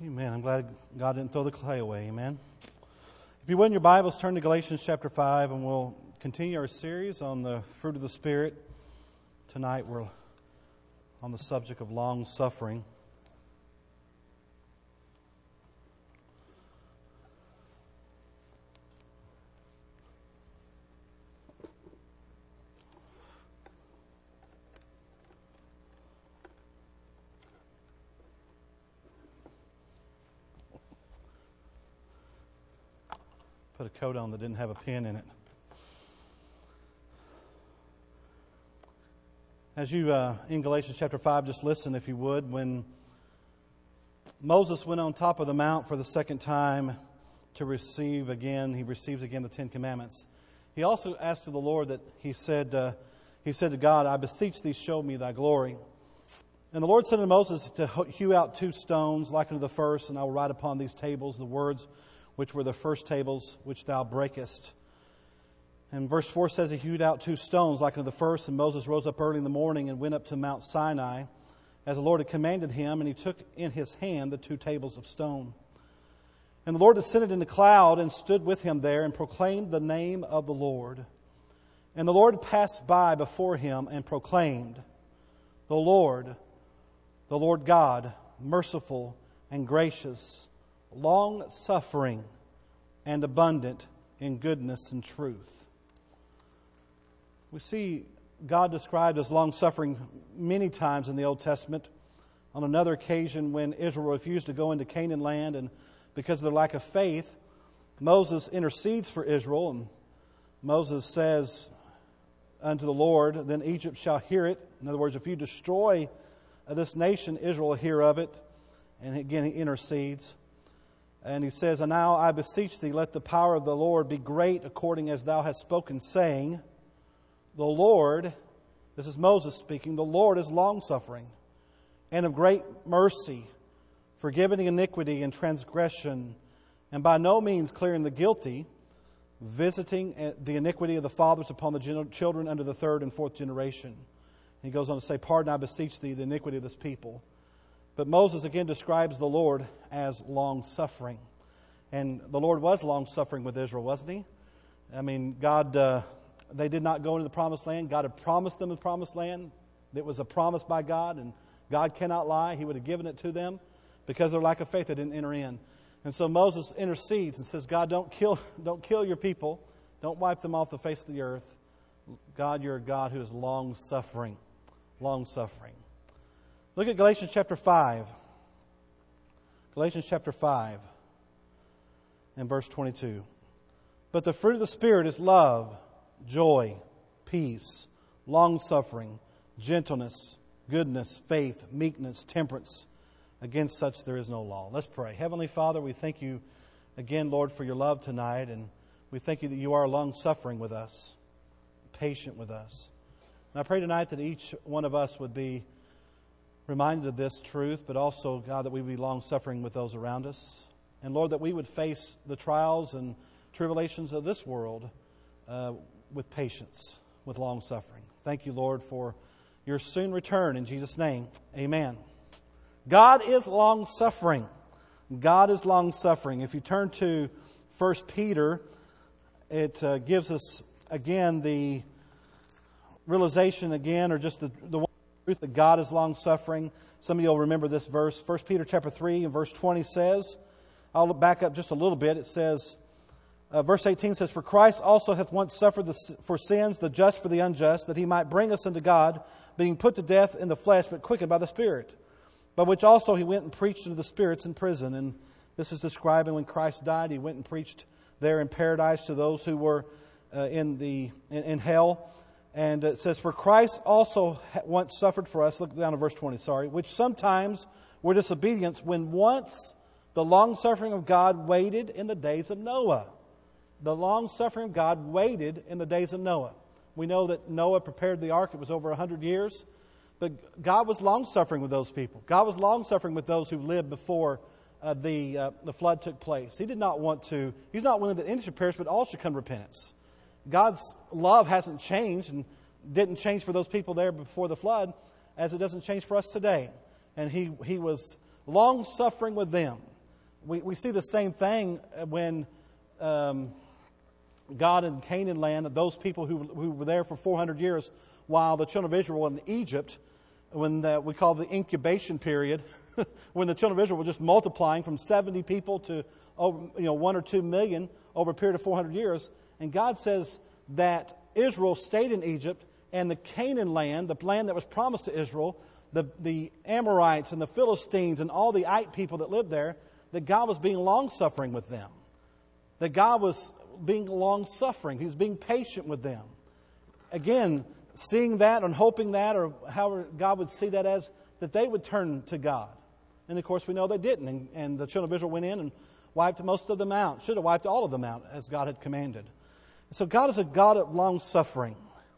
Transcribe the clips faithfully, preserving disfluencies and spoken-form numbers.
Amen. I'm glad God didn't throw the clay away. Amen. If you would, in your Bibles, turn to Galatians chapter five, and we'll continue our series on the fruit of the Spirit. Tonight we're on the subject of long suffering. Put a coat on that didn't have a pen in it. As you, uh, in Galatians chapter five, just listen if you would. When Moses went on top of the mount for the second time to receive again, he receives again the Ten Commandments. He also asked of the Lord that he said, uh, he said to God, I beseech thee, show me thy glory. And the Lord said to Moses to hew out two stones like unto the first, and I will write upon these tables the words which were the first tables which thou breakest. And verse four says, he hewed out two stones like unto the first, and Moses rose up early in the morning and went up to Mount Sinai, as the Lord had commanded him, and he took in his hand the two tables of stone. And the Lord descended in the cloud and stood with him there, and proclaimed the name of the Lord. And the Lord passed by before him and proclaimed, The Lord, the Lord God, merciful and gracious, long-suffering and abundant in goodness and truth. We see God described as long-suffering many times in the Old Testament. On another occasion, when Israel refused to go into Canaan land, and because of their lack of faith, Moses intercedes for Israel, and Moses says unto the Lord, Then Egypt shall hear it. In other words, if you destroy this nation, Israel will hear of it. And again, he intercedes. And he says, And now I beseech thee, let the power of the Lord be great according as thou hast spoken, saying, The Lord, this is Moses speaking, the Lord is longsuffering and of great mercy, forgiving iniquity and transgression, and by no means clearing the guilty, visiting the iniquity of the fathers upon the children unto the third and fourth generation. And he goes on to say, Pardon, I beseech thee, the iniquity of this people. But Moses again describes the Lord as long-suffering. And the Lord was long-suffering with Israel, wasn't He? I mean, God, uh, they did not go into the promised land. God had promised them the promised land. It was a promise by God, and God cannot lie. He would have given it to them. Because of their lack of faith, they didn't enter in. And so Moses intercedes and says, God, don't kill, don't kill your people. Don't wipe them off the face of the earth. God, you're a God who is long-suffering. Long-suffering. Look at Galatians chapter five. Galatians chapter five and verse twenty-two. But the fruit of the Spirit is love, joy, peace, long-suffering, gentleness, goodness, faith, meekness, temperance. Against such there is no law. Let's pray. Heavenly Father, we thank You again, Lord, for Your love tonight. And we thank You that You are long-suffering with us, patient with us. And I pray tonight that each one of us would be reminded of this truth, but also, God, that we would be long-suffering with those around us. And, Lord, that we would face the trials and tribulations of this world uh, with patience, with long-suffering. Thank You, Lord, for Your soon return. In Jesus' name, amen. God is long-suffering. God is long-suffering. If you turn to First Peter, it uh, gives us, again, the realization again, or just the, the one truth that God is long-suffering. Some of you will remember this verse. First Peter chapter three and verse twenty says, I'll back up just a little bit. It says, uh, verse eighteen says, For Christ also hath once suffered the, for sins, the just for the unjust, that He might bring us unto God, being put to death in the flesh, but quickened by the Spirit. By which also He went and preached unto the spirits in prison. And this is describing when Christ died. He went and preached there in paradise to those who were uh, in the in, in hell. And it says, For Christ also once suffered for us, look down to verse twenty, sorry, which sometimes were disobedience, when once the long-suffering of God waited in the days of Noah. The long-suffering of God waited in the days of Noah. We know that Noah prepared the ark. It was over one hundred years. But God was long-suffering with those people. God was long-suffering with those who lived before uh, the uh, the flood took place. He did not want to, He's not willing that any should perish, but all should come to repentance. God's love hasn't changed and didn't change for those people there before the flood as it doesn't change for us today. And He, he was long-suffering with them. We, we see the same thing when um, God in Canaan land, those people who, who were there for four hundred years, while the children of Israel were in Egypt, when the, we call the incubation period, when the children of Israel were just multiplying from seventy people to over, you know, one or two million over a period of four hundred years. And God says that Israel stayed in Egypt, and the Canaan land, the land that was promised to Israel, the, the Amorites and the Philistines and all the Ite people that lived there, that God was being long-suffering with them. That God was being long-suffering. He was being patient with them. Again, seeing that and hoping that, or however God would see that as, that they would turn to God. And of course we know they didn't. And, and the children of Israel went in and wiped most of them out. Should have wiped all of them out as God had commanded. So God is a God of long-suffering.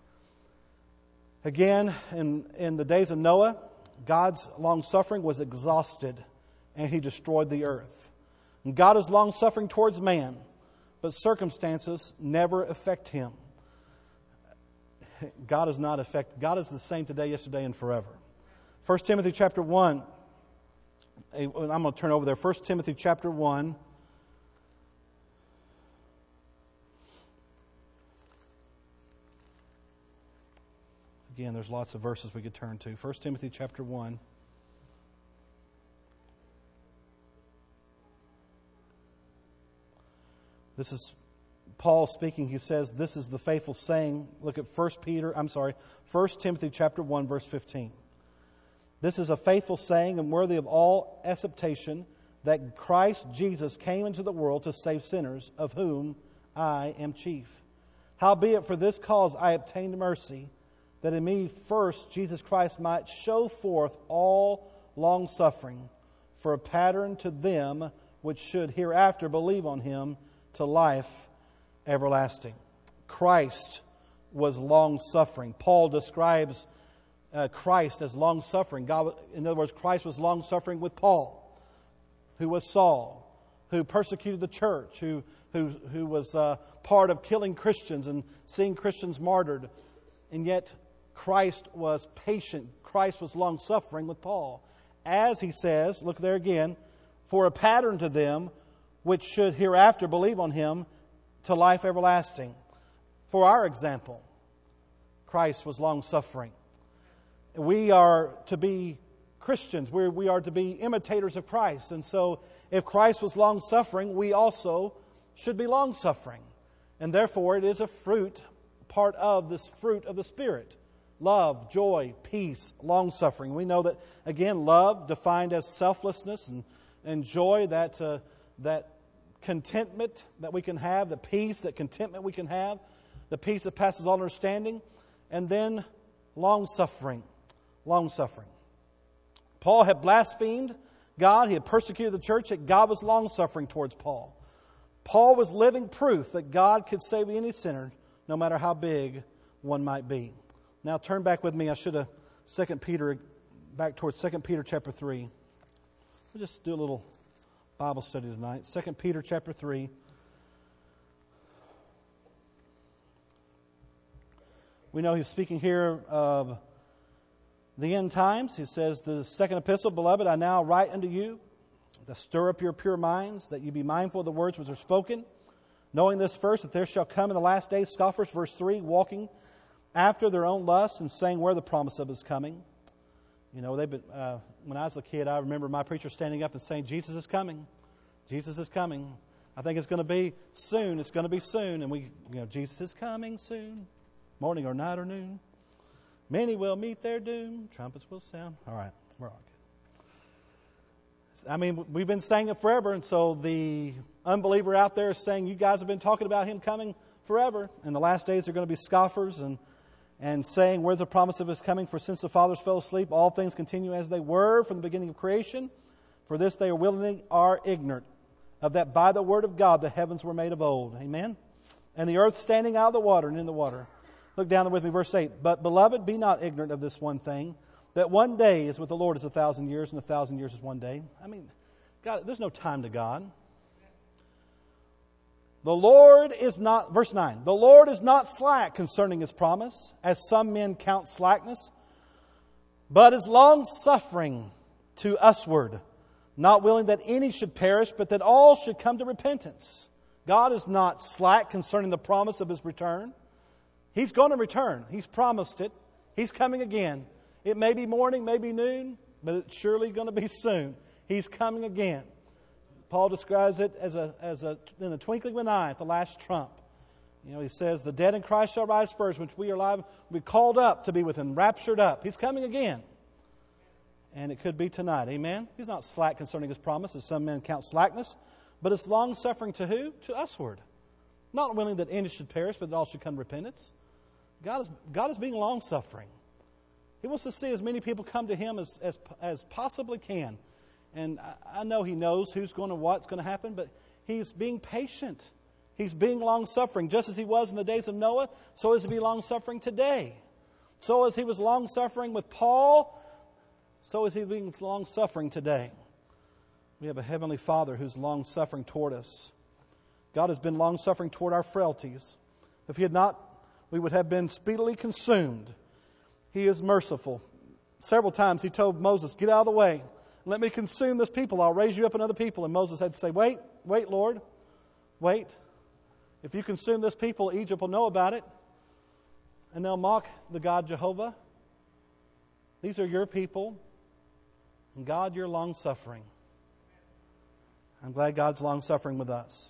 Again, in, in the days of Noah, God's long-suffering was exhausted and He destroyed the earth. And God is long-suffering towards man, but circumstances never affect Him. God is not affected. God is the same today, yesterday, and forever. First Timothy chapter one. I'm going to turn over there. First Timothy chapter one. Again, there's lots of verses we could turn to. First Timothy chapter one. This is Paul speaking. He says, this is the faithful saying. Look at First Peter, I'm sorry, First Timothy chapter one, verse fifteen. This is a faithful saying and worthy of all acceptation, that Christ Jesus came into the world to save sinners, of whom I am chief. Howbeit for this cause I obtained mercy, that in me first Jesus Christ might show forth all longsuffering, for a pattern to them which should hereafter believe on Him to life everlasting. Christ was long-suffering. Paul describes uh, Christ as long-suffering. God, in other words, Christ was long-suffering with Paul, who was Saul, who persecuted the church, who, who, who was uh, part of killing Christians and seeing Christians martyred. And yet Christ was patient. Christ was long-suffering with Paul. As he says, look there again, for a pattern to them which should hereafter believe on Him to life everlasting. For our example, Christ was long-suffering. We are to be Christians. We're, we are to be imitators of Christ. And so if Christ was long-suffering, we also should be long-suffering. And therefore it is a fruit, part of this fruit of the Spirit. Love, joy, peace, long-suffering. We know that, again, love defined as selflessness, and, and joy, that uh, that contentment that we can have, the peace, that contentment we can have, the peace that passes all understanding, and then long-suffering. Long-suffering. Paul had blasphemed God. He had persecuted the church. That God was long-suffering towards Paul. Paul was living proof that God could save any sinner, no matter how big one might be. Now turn back with me. I should have Second Peter, back towards Second Peter chapter three. We'll just do a little Bible study tonight. Second Peter chapter three. We know he's speaking here of the end times. He says, the second epistle, beloved, I now write unto you to stir up your pure minds, that you be mindful of the words which are spoken, knowing this first, that there shall come in the last days scoffers, verse three, walking after their own lusts, and saying where the promise of is coming. You know, they've been, uh, when I was a kid, I remember my preacher standing up and saying, Jesus is coming. Jesus is coming. I think it's going to be soon. It's going to be soon. And we, you know, Jesus is coming soon. Morning or night or noon. Many will meet their doom. Trumpets will sound. All right, we're all good. I mean, we've been saying it forever, and so the unbeliever out there is saying, you guys have been talking about Him coming forever. In the last days, they're going to be scoffers and and saying, where's the promise of His coming? For since the fathers fell asleep, all things continue as they were from the beginning of creation. For this they are willingly are ignorant of that by the word of God the heavens were made of old. Amen? And the earth standing out of the water and in the water. Look down there with me, verse eight. But beloved, be not ignorant of this one thing, that one day is with the Lord is a thousand years, and a thousand years is one day. I mean, God, there's no time to God. The Lord is not, verse nine, the Lord is not slack concerning His promise, as some men count slackness, but is long-suffering to usward, not willing that any should perish, but that all should come to repentance. God is not slack concerning the promise of His return. He's going to return. He's promised it. He's coming again. It may be morning, maybe noon, but it's surely going to be soon. He's coming again. Paul describes it as a as a in the twinkling of an eye at the last trump. You know, he says, "The dead in Christ shall rise first, which we are alive will be called up to be with Him, raptured up." He's coming again. And it could be tonight. Amen? He's not slack concerning His promise, as some men count slackness. But it's long-suffering to who? To usward. Not willing that any should perish, but that all should come to repentance. God is, God is being long-suffering. He wants to see as many people come to Him as, as, as possibly can. And I, I know He knows who's going to, what's going to happen, but He's being patient. He's being long-suffering. Just as He was in the days of Noah, so is He be long-suffering today. So as He was long-suffering with Paul, so is He being long-suffering today. We have a Heavenly Father who's long-suffering toward us. God has been long-suffering toward our frailties. If He had not, we would have been speedily consumed. He is merciful. Several times He told Moses, "Get out of the way. Let me consume this people. I'll raise you up another people." And Moses had to say, "Wait, wait, Lord. Wait. If you consume this people, Egypt will know about it. And they'll mock the God Jehovah. These are your people. And God, you're long-suffering." I'm glad God's long-suffering with us.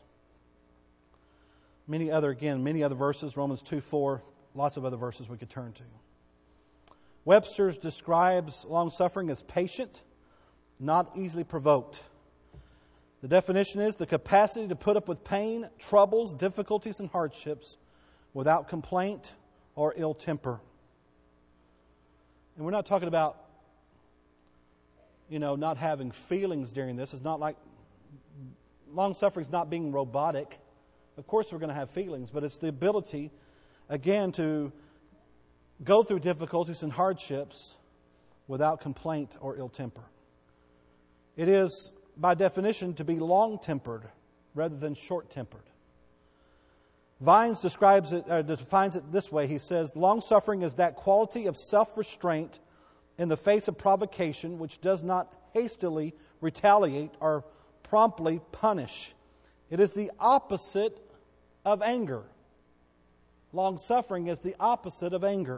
Many other, again, many other verses, Romans two four, lots of other verses we could turn to. Webster's describes long-suffering as patient, not easily provoked. The definition is the capacity to put up with pain, troubles, difficulties, and hardships without complaint or ill temper. And we're not talking about, you know, not having feelings during this. It's not like long-suffering is not being robotic. Of course we're going to have feelings, but it's the ability, again, to go through difficulties and hardships without complaint or ill temper. It is, by definition, to be long-tempered rather than short-tempered. Vines describes it, uh, defines it this way. He says, "Long-suffering is that quality of self-restraint in the face of provocation which does not hastily retaliate or promptly punish. It is the opposite of anger." Long-suffering is the opposite of anger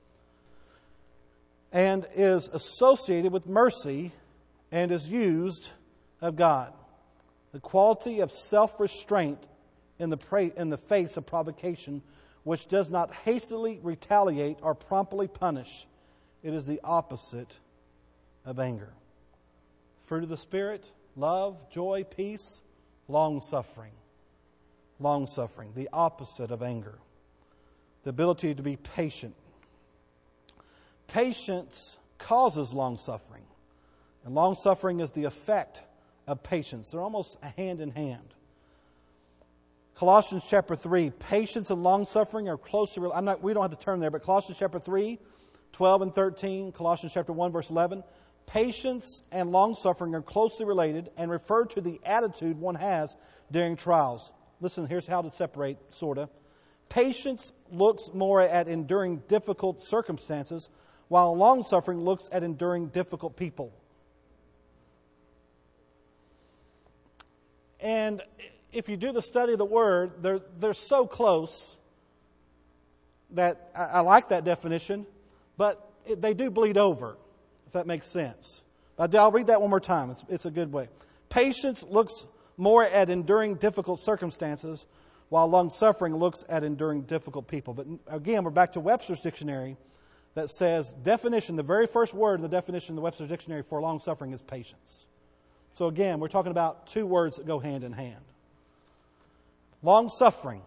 and is associated with mercy and is used of God. The quality of self-restraint in the, pra- in the face of provocation which does not hastily retaliate or promptly punish. It is the opposite of anger. Fruit of the Spirit: love, joy, peace, long-suffering. Long-suffering, the opposite of anger. The ability to be patient. Patience causes long-suffering. And long-suffering is the effect of patience. They're almost hand in hand. Colossians chapter three, patience and long-suffering are closely related. I'm not, we don't have to turn there, but Colossians chapter three, twelve and thirteen, Colossians chapter one, verse eleven. Patience and long-suffering are closely related and refer to the attitude one has during trials. Listen, here's how to separate, sort of. Patience looks more at enduring difficult circumstances, while long-suffering looks at enduring difficult people. And if you do the study of the Word, they're, they're so close that I, I like that definition, but it, they do bleed over, if that makes sense. I'll read that one more time. It's, it's a good way. Patience looks more at enduring difficult circumstances, while long-suffering looks at enduring difficult people. But again, we're back to Webster's dictionary that says, definition, the very first word in the definition of the Webster's dictionary for long-suffering is patience. So again, we're talking about two words that go hand in hand. Long-suffering.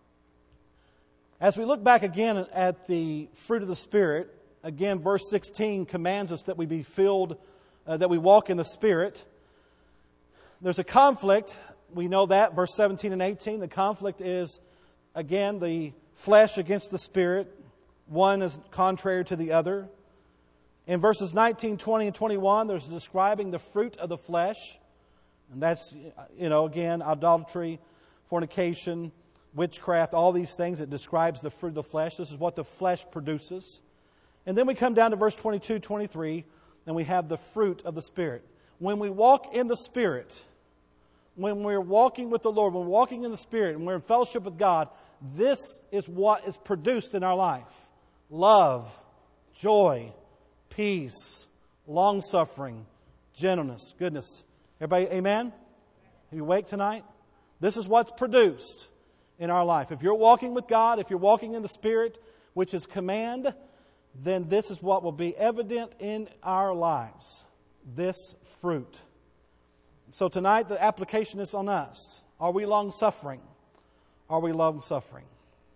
As we look back again at the fruit of the Spirit, again, verse sixteen commands us that we be filled, uh, that we walk in the Spirit. There's a conflict. We know that, verse seventeen and eighteen. The conflict is, again, the flesh against the Spirit. One is contrary to the other. In verses nineteen, twenty, and twenty-one, there's describing the fruit of the flesh. And that's, you know, again, idolatry, fornication, witchcraft, all these things. It describes the fruit of the flesh. This is what the flesh produces. And then we come down to verse twenty-two, twenty-three, and we have the fruit of the Spirit. when we walk in the Spirit, when we're walking with the Lord, when we're walking in the Spirit, and we're in fellowship with God, this is what is produced in our life. Love, joy, peace, long-suffering, gentleness, goodness. Everybody, amen? Are you awake tonight? This is what's produced in our life. If you're walking with God, if you're walking in the Spirit, which is command, then this is what will be evident in our lives. This fruit. So tonight the application is on us. Are we long-suffering? Are we long-suffering?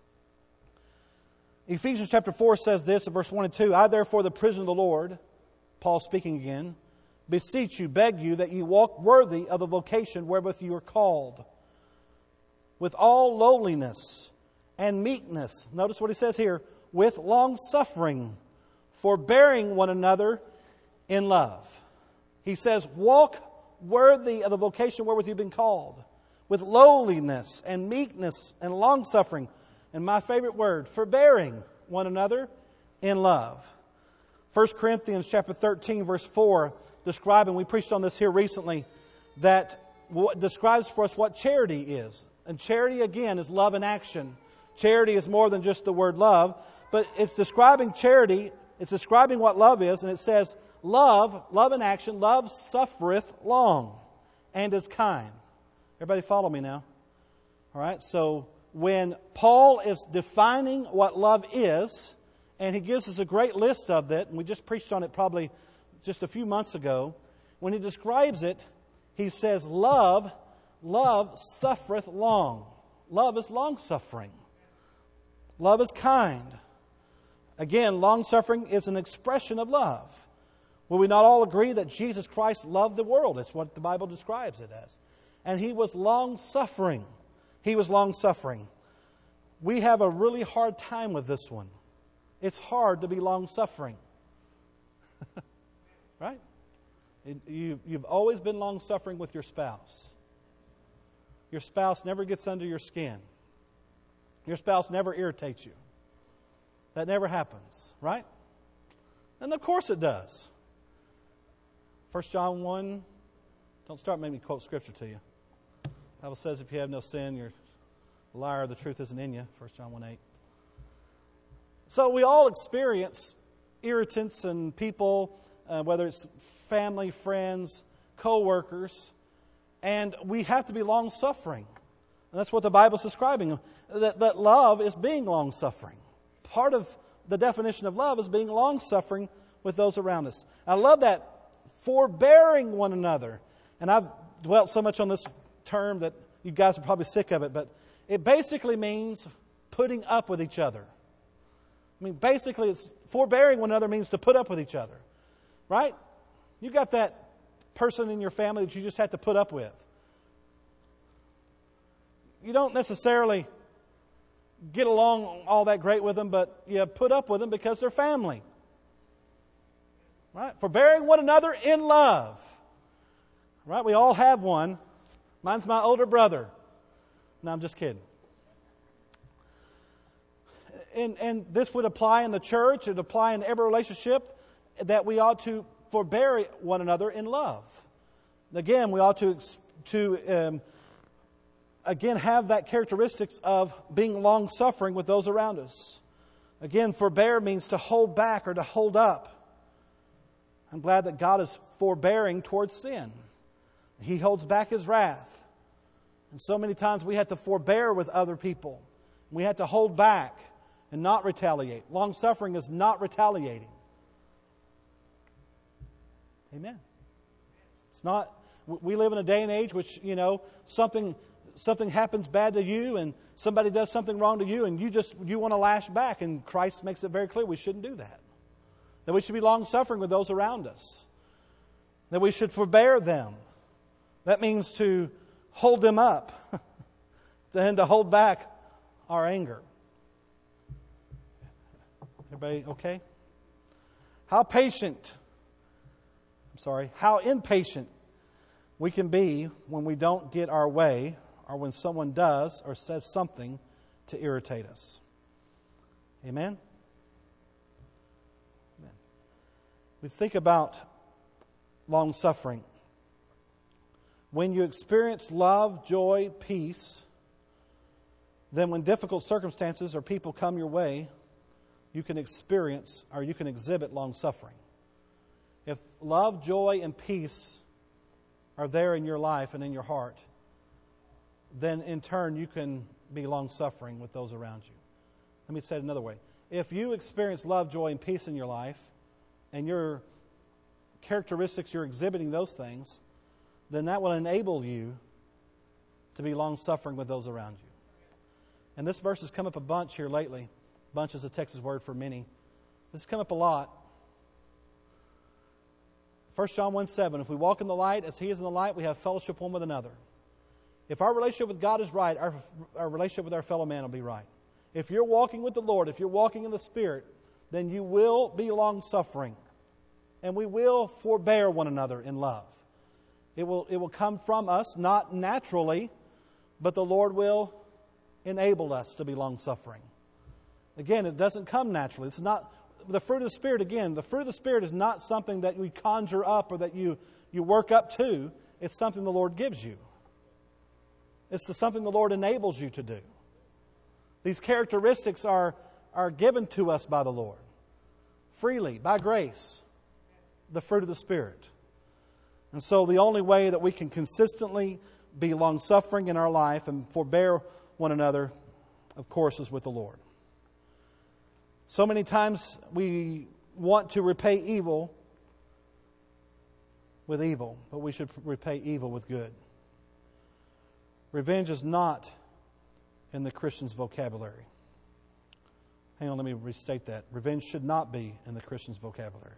Ephesians chapter four says this in verse one and two. I therefore, the prisoner of the Lord, Paul speaking again, beseech you, beg you, that you walk worthy of the vocation wherewith you are called, with all lowliness and meekness. Notice what he says here. With long-suffering, forbearing one another in love. He says, walk worthy of the vocation wherewith you've been called, with lowliness and meekness and long-suffering. And my favorite word, forbearing one another in love. First Corinthians chapter thirteen, verse four, describing, we preached on this here recently, that describes for us what charity is. And charity, again, is love in action. Charity is more than just the word love, but it's describing charity, it's describing what love is, and it says, love, love in action, love suffereth long and is kind. Everybody follow me now? All right, so when Paul is defining what love is, and he gives us a great list of it, and we just preached on it probably just a few months ago, when he describes it, he says, love, love suffereth long. Love is long-suffering. Love is kind. Again, long-suffering is an expression of love. Will we not all agree that Jesus Christ loved the world? That's what the Bible describes it as. And He was long-suffering. He was long-suffering. We have a really hard time with this one. It's hard to be long-suffering. Right? It, you, you've always been long-suffering with your spouse. Your spouse never gets under your skin. Your spouse never irritates you. That never happens, right? And of course it does. First John one, don't start making me quote Scripture to you. The Bible says if you have no sin, you're a liar, the truth isn't in you. First John one eight. So we all experience irritants and people, uh, whether it's family, friends, co-workers, and we have to be long-suffering. And that's what the Bible's describing. That, that love is being long-suffering. Part of the definition of love is being long-suffering with those around us. I love that. Forbearing one another. And I've dwelt so much on this term that you guys are probably sick of it, but it basically means putting up with each other. I mean, basically, it's forbearing one another means to put up with each other. Right? You got that person in your family that you just have to put up with. You don't necessarily get along all that great with them, but you put up with them because they're family. Right? Forbearing one another in love. Right? We all have one. Mine's my older brother. No, I'm just kidding. And, and this would apply in the church. It would apply in every relationship, that we ought to forbear one another in love. Again, we ought to, to um, again, have that characteristics of being long-suffering with those around us. Again, forbear means to hold back or to hold up. I'm glad that God is forbearing towards sin. He holds back His wrath. And so many times we have to forbear with other people. We have to hold back and not retaliate. Long-suffering is not retaliating. Amen. It's not, we live in a day and age which, you know, something something happens bad to you and somebody does something wrong to you and you just, you want to lash back, and Christ makes it very clear we shouldn't do that. That we should be long-suffering with those around us. That we should forbear them. That means to hold them up and to hold back our anger. Everybody okay? How patient, I'm sorry, how impatient we can be when we don't get our way, or when someone does or says something to irritate us. Amen? Amen. We think about long-suffering. When you experience love, joy, peace, then when difficult circumstances or people come your way, you can experience or you can exhibit long-suffering. If love, joy, and peace are there in your life and in your heart, then in turn you can be long-suffering with those around you. Let me say it another way. If you experience love, joy, and peace in your life, and your characteristics, you're exhibiting those things, then that will enable you to be long-suffering with those around you. And this verse has come up a bunch here lately. Bunch is a Texas word for many. This has come up a lot. First John one seven, if we walk in the light as He is in the light, we have fellowship one with another. If our relationship with God is right, our, our relationship with our fellow man will be right. If you're walking with the Lord, if you're walking in the Spirit, then you will be long-suffering. And we will forbear one another in love. It will, it will come from us, not naturally, but the Lord will enable us to be long-suffering. Again, it doesn't come naturally. It's not the fruit of the Spirit. Again, the fruit of the Spirit is not something that we conjure up or that you, you work up to. It's something the Lord gives you. It's something the Lord enables you to do. These characteristics are, are given to us by the Lord. Freely, by grace. The fruit of the Spirit. And so the only way that we can consistently be long-suffering in our life and forbear one another, of course, is with the Lord. So many times we want to repay evil with evil, but we should repay evil with good. Revenge is not in the Christian's vocabulary. Hang on, let me restate that. Revenge should not be in the Christian's vocabulary.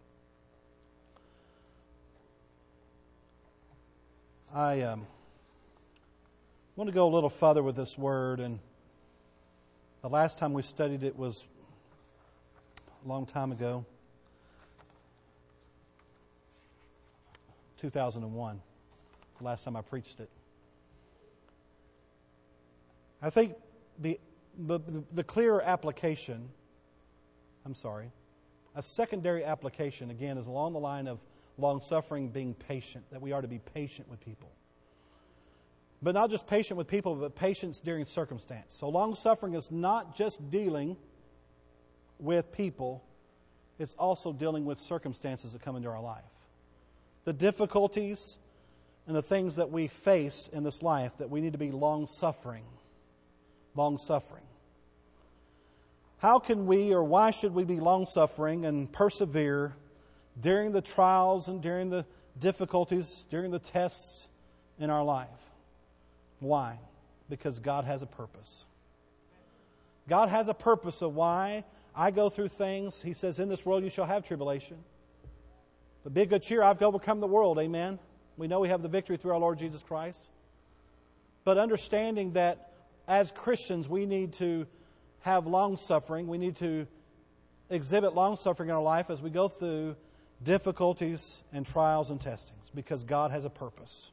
I um, want to go a little further with this word, and the last time we studied it was a long time ago, two thousand one, the last time I preached it. I think the, the, the clearer application, I'm sorry, a secondary application, again, is along the line of long-suffering, being patient, that we are to be patient with people. But not just patient with people, but patience during circumstance. So long-suffering is not just dealing with people, it's also dealing with circumstances that come into our life. The difficulties and the things that we face in this life, that we need to be long-suffering. Long-suffering. How can we, or why should we be long-suffering and persevere during the trials and during the difficulties, during the tests in our life? Why? Because God has a purpose. God has a purpose of why I go through things. He says, in this world you shall have tribulation. But be of good cheer, I've overcome the world. Amen. We know we have the victory through our Lord Jesus Christ. But understanding that as Christians we need to have long-suffering. We need to exhibit long-suffering in our life as we go through difficulties and trials and testings, because God has a purpose.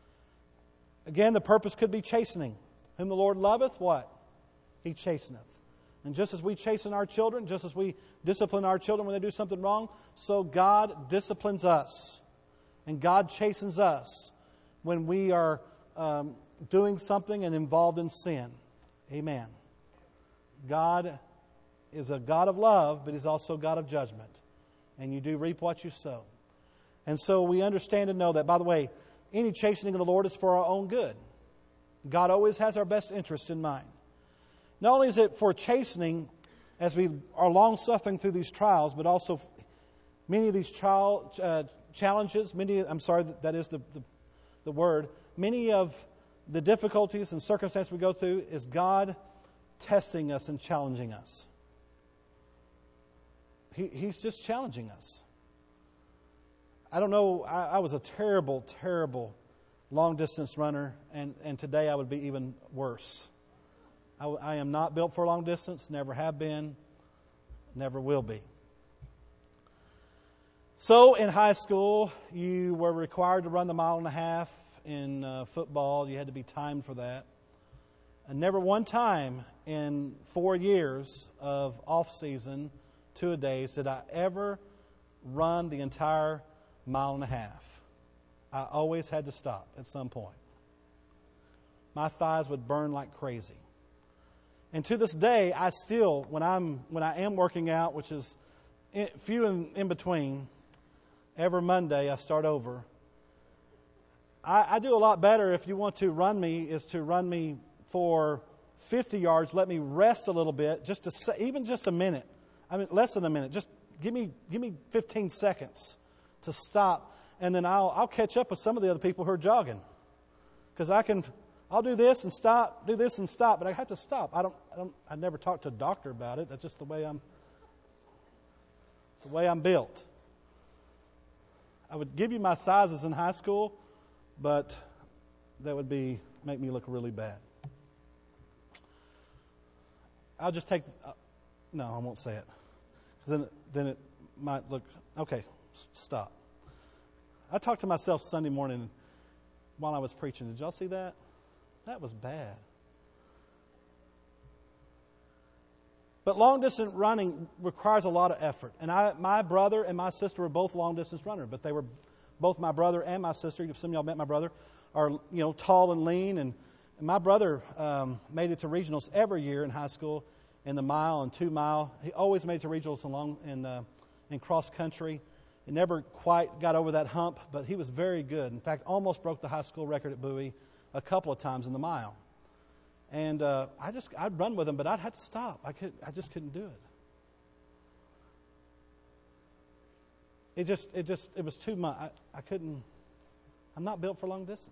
Again, the purpose could be chastening. Whom the Lord loveth, what? He chasteneth. And just as we chasten our children, just as we discipline our children when they do something wrong, so God disciplines us. And God chastens us when we are um, doing something and involved in sin. Amen. God is a God of love, but He's also a God of judgment. And you do reap what you sow. And so we understand and know that, by the way, any chastening of the Lord is for our own good. God always has our best interest in mind. Not only is it for chastening as we are long-suffering through these trials, but also many of these trial, uh, challenges, many, I'm sorry, that is the, the, the word, many of the difficulties and circumstances we go through is God testing us and challenging us. He, he's just challenging us. I don't know, I, I was a terrible, terrible long-distance runner, and, and today I would be even worse. I, I am not built for long distance, never have been, never will be. So in high school, you were required to run the mile and a half. In uh, football, you had to be timed for that. And never one time in four years of off-season, two-a-days, did I ever run the entire mile and a half. I always had to stop at some point. My thighs would burn like crazy. And to this day, I still, when I'm when I am working out, which is in, few in, in between, every Monday I start over. I, I do a lot better if you want to run me, is to run me for fifty yards, let me rest a little bit, just to, even just a minute. I mean, less than a minute. Just give me give me fifteen seconds to stop, and then I'll I'll catch up with some of the other people who are jogging, because I can I'll do this and stop, do this and stop, but I have to stop. I don't I don't I never talked to a doctor about it. That's just the way I'm. It's the way I'm built. I would give you my sizes in high school, but that would be make me look really bad. I'll just take. Uh, no, I won't say it, because then then it might look okay. Stop. I talked to myself Sunday morning while I was preaching. Did y'all see that? That was bad. But long distance running requires a lot of effort. And I, my brother and my sister were both long distance runners, but they were both my brother and my sister. Some of y'all met my brother. Are you know tall and lean, and, and my brother um, made it to regionals every year in high school in the mile and two mile. He always made it to regionals along in uh, in cross country. He never quite got over that hump, but he was very good. In fact, almost broke the high school record at Bowie a couple of times in the mile. And uh, I just I'd run with him, but I'd have to stop. I could I just couldn't do it. It just it just it was too much. I, I couldn't. I'm not built for long distance.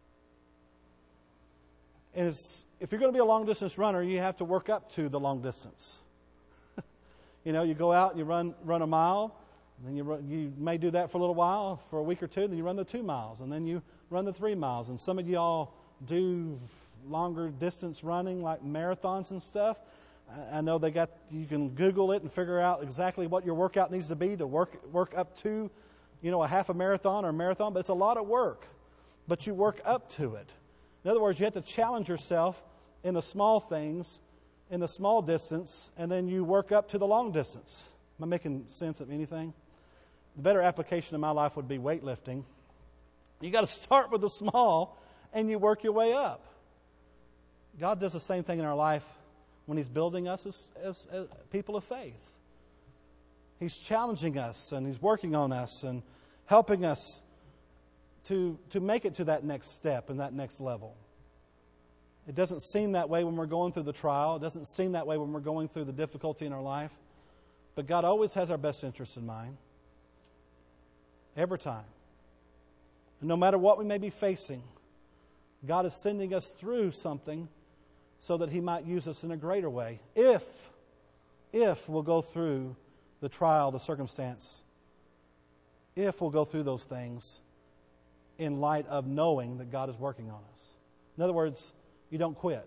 And it's, if you're going to be a long distance runner, you have to work up to the long distance. You know, you go out and you run run a mile, and then you run, you may do that for a little while, for a week or two, then you run the two miles, and then you run the three miles. And some of y'all do longer distance running, like marathons and stuff. I, I know they got. You can Google it and figure out exactly what your workout needs to be to work work up to, you know, a half a marathon or a marathon. But it's a lot of work. But you work up to it. In other words, you have to challenge yourself in the small things, in the small distance, and then you work up to the long distance. Am I making sense of anything? The better application of my life would be weightlifting. You got to start with the small, and you work your way up. God does the same thing in our life when He's building us as, as, as people of faith. He's challenging us, and He's working on us, and helping us to, to make it to that next step and that next level. It doesn't seem that way when we're going through the trial. It doesn't seem that way when we're going through the difficulty in our life. But God always has our best interests in mind. Every time. And no matter what we may be facing, God is sending us through something so that He might use us in a greater way. If, if we'll go through the trial, the circumstance, if we'll go through those things in light of knowing that God is working on us. In other words, you don't quit.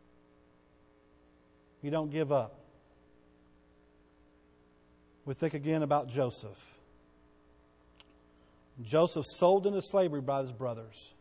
You don't give up. We think again about Joseph. Joseph sold into slavery by his brothers.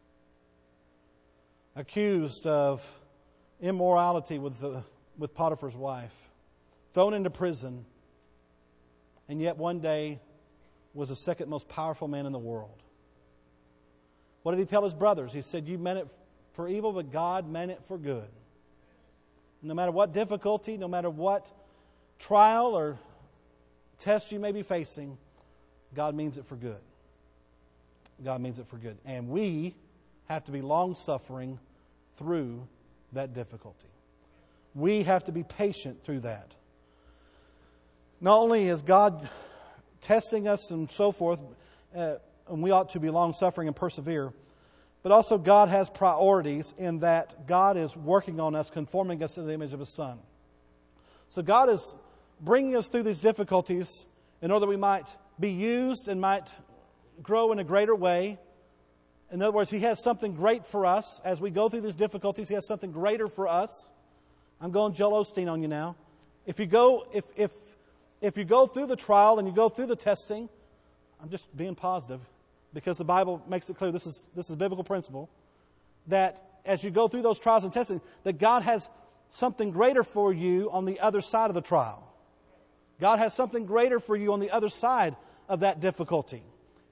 Accused of immorality with, the, with Potiphar's wife. Thrown into prison. And yet one day was the second most powerful man in the world. What did he tell his brothers? He said, you meant it for evil, but God meant it for good. No matter what difficulty, no matter what trial or test you may be facing, God means it for good. God means it for good. And we have to be long-suffering through that difficulty. We have to be patient through that. Not only is God testing us and so forth, uh, and we ought to be long-suffering and persevere, but also God has priorities in that God is working on us, conforming us to the image of His Son. So God is bringing us through these difficulties in order that we might be used and might grow in a greater way. In other words, He has something great for us. As we go through these difficulties, He has something greater for us. I'm going Joel Osteen on you now. If you go, if if if you go through the trial and you go through the testing, I'm just being positive, because the Bible makes it clear, this is this is biblical principle, that as you go through those trials and testing, that God has something greater for you on the other side of the trial. God has something greater for you on the other side of that difficulty.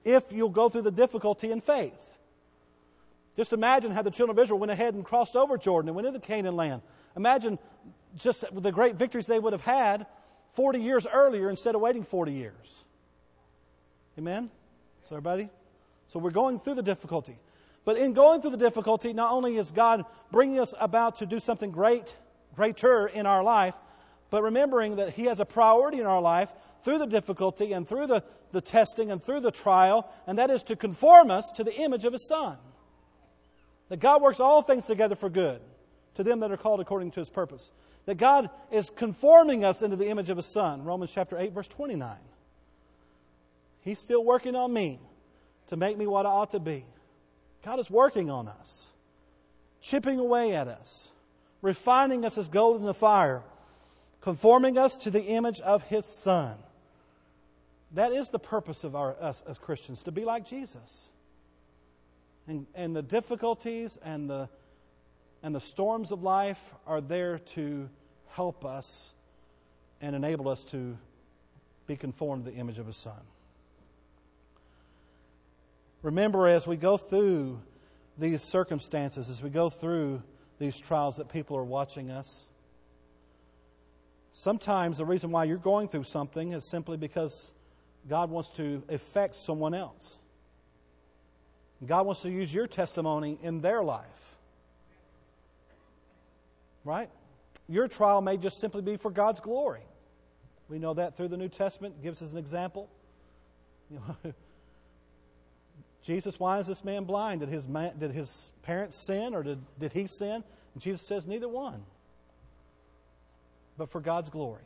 if you'll go through the difficulty in faith. Just imagine how the children of Israel went ahead and crossed over Jordan and went into the Canaan land. Imagine just the great victories they would have had forty years earlier instead of waiting forty years. Amen? So everybody? So we're going through the difficulty. But in going through the difficulty, not only is God bringing us about to do something great, greater in our life, but remembering that He has a priority in our life through the difficulty and through the, the testing and through the trial, and that is to conform us to the image of His Son. That God works all things together for good to them that are called according to His purpose. That God is conforming us into the image of His Son. Romans chapter eight, verse twenty-nine. He's still working on me to make me what I ought to be. God is working on us, chipping away at us, refining us as gold in the fire, conforming us to the image of His Son. That is the purpose of our, us as Christians, to be like Jesus. And, and the difficulties and the, and the storms of life are there to help us and enable us to be conformed to the image of His Son. Remember, as we go through these circumstances, as we go through these trials, that people are watching us. Sometimes the reason why you're going through something is simply because God wants to affect someone else. God wants to use your testimony in their life. Right? Your trial may just simply be for God's glory. We know that through the New Testament. It gives us an example. You know, Jesus, why is this man blind? Did his man, did his parents sin, or did, did he sin? And Jesus says, neither one. But for God's glory.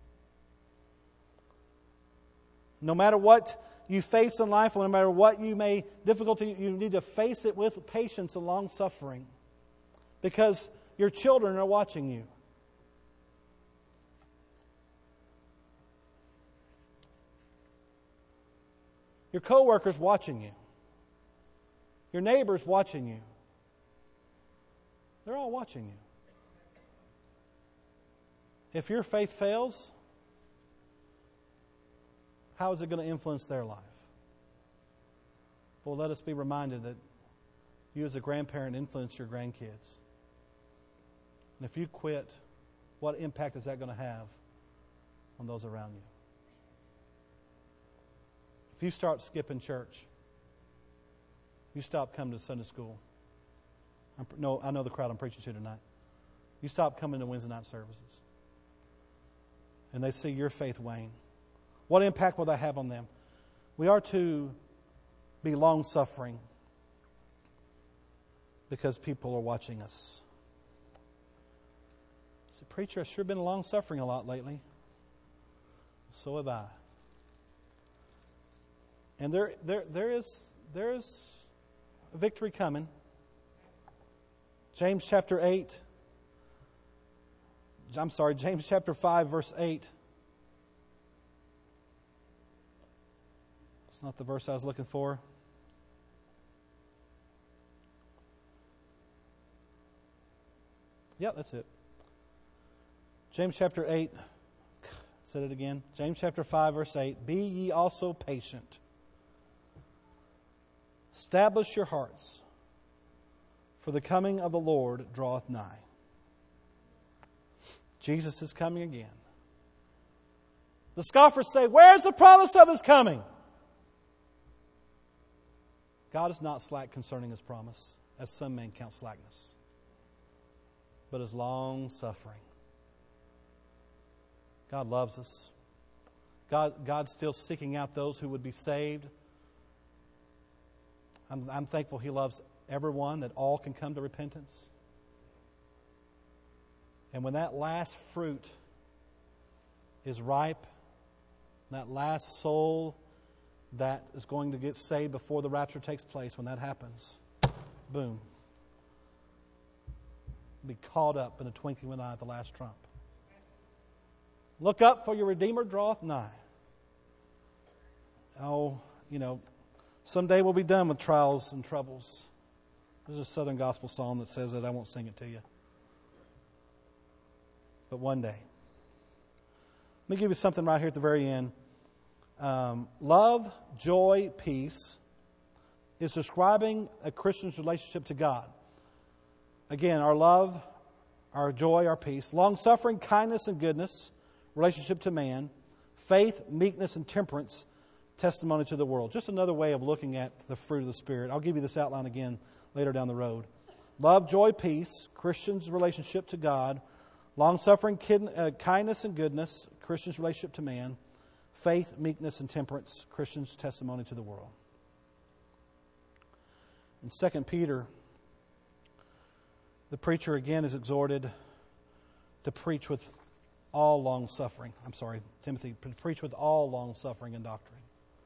No matter what you face in life, no matter what you may difficulty, you need to face it with patience and long suffering, because your children are watching you. Your co-workers watching you. Your neighbors watching you. They're all watching you. If your faith fails, how is it going to influence their life? Well, let us be reminded that you as a grandparent influence your grandkids. And if you quit, what impact is that going to have on those around you? If you start skipping church, you stop coming to Sunday school. I'm, no, I know the crowd I'm preaching to tonight. You stop coming to Wednesday night services. And they see your faith wane. What impact will that have on them? We are to be long-suffering because people are watching us. I said, preacher, I've sure been long-suffering a lot lately. So have I. And there, there, there is, there is a victory coming. James chapter eight. I'm sorry, James chapter five, verse eight. It's not the verse I was looking for. Yeah, that's it. James chapter eight. Said it again. James chapter five, verse eight. Be ye also patient. Establish your hearts, for the coming of the Lord draweth nigh. Jesus is coming again. The scoffers say, where's the promise of His coming? God is not slack concerning His promise, as some men count slackness, but is long suffering. God loves us. God, God's still seeking out those who would be saved. I'm, I'm thankful He loves everyone, that all can come to repentance. And when that last fruit is ripe, that last soul that is going to get saved before the rapture takes place, when that happens, boom, be caught up in the twinkling of an eye at the last trump. Look up, for your Redeemer draweth nigh. Oh, you know, someday we'll be done with trials and troubles. There's a Southern gospel song that says that. I won't sing it to you. But one day. Let me give you something right here at the very end. Um, love, joy, peace is describing a Christian's relationship to God. Again, our love, our joy, our peace. Long-suffering, kindness, and goodness, relationship to man. Faith, meekness, and temperance, testimony to the world. Just another way of looking at the fruit of the Spirit. I'll give you this outline again later down the road. Love, joy, peace, Christian's relationship to God. Long-suffering, kid, uh, kindness, and goodness, Christian's relationship to man. Faith, meekness, and temperance, Christian's testimony to the world. In Second Peter, the preacher again is exhorted to preach with all long-suffering. I'm sorry, Timothy, to preach with all long-suffering and doctrine.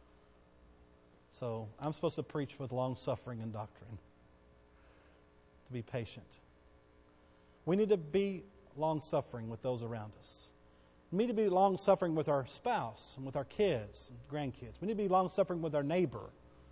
So I'm supposed to preach with long-suffering and doctrine. To be patient. We need to be long-suffering with those around us. We need to be long-suffering with our spouse and with our kids and grandkids. We need to be long-suffering with our neighbor.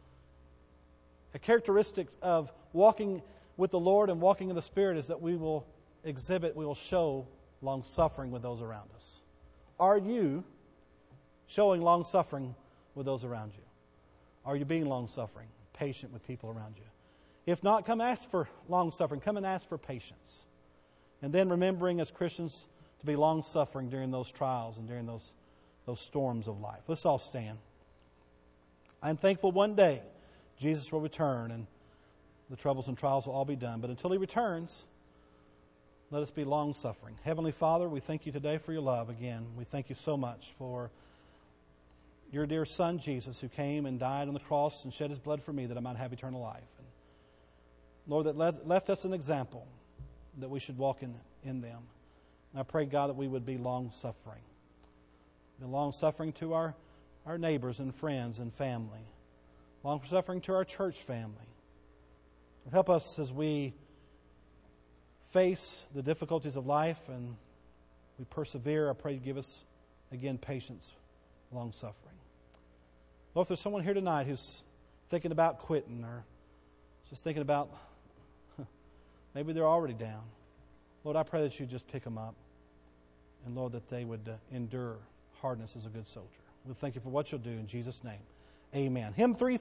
A characteristic of walking with the Lord and walking in the Spirit is that we will exhibit, we will show long-suffering with those around us. Are you showing long-suffering with those around you? Are you being long-suffering, patient with people around you? If not, come ask for long-suffering. Come and ask for patience. And then remembering as Christians to be long-suffering during those trials and during those, those storms of life. Let's all stand. I am thankful one day Jesus will return and the troubles and trials will all be done. But until He returns, let us be long-suffering. Heavenly Father, we thank You today for Your love again. We thank You so much for Your dear Son, Jesus, who came and died on the cross and shed His blood for me that I might have eternal life. And Lord, that left, left us an example that we should walk in, in them. And I pray, God, that we would be long-suffering. Be long-suffering to our, our neighbors and friends and family. Long-suffering to our church family. Help us as we face the difficulties of life and we persevere. I pray You give us, again, patience, long-suffering. Well, if there's someone here tonight who's thinking about quitting or just thinking about, maybe they're already down. Lord, I pray that You just pick them up. And Lord, that they would uh, endure hardness as a good soldier. We thank You for what You'll do in Jesus' name. Amen. Hymn three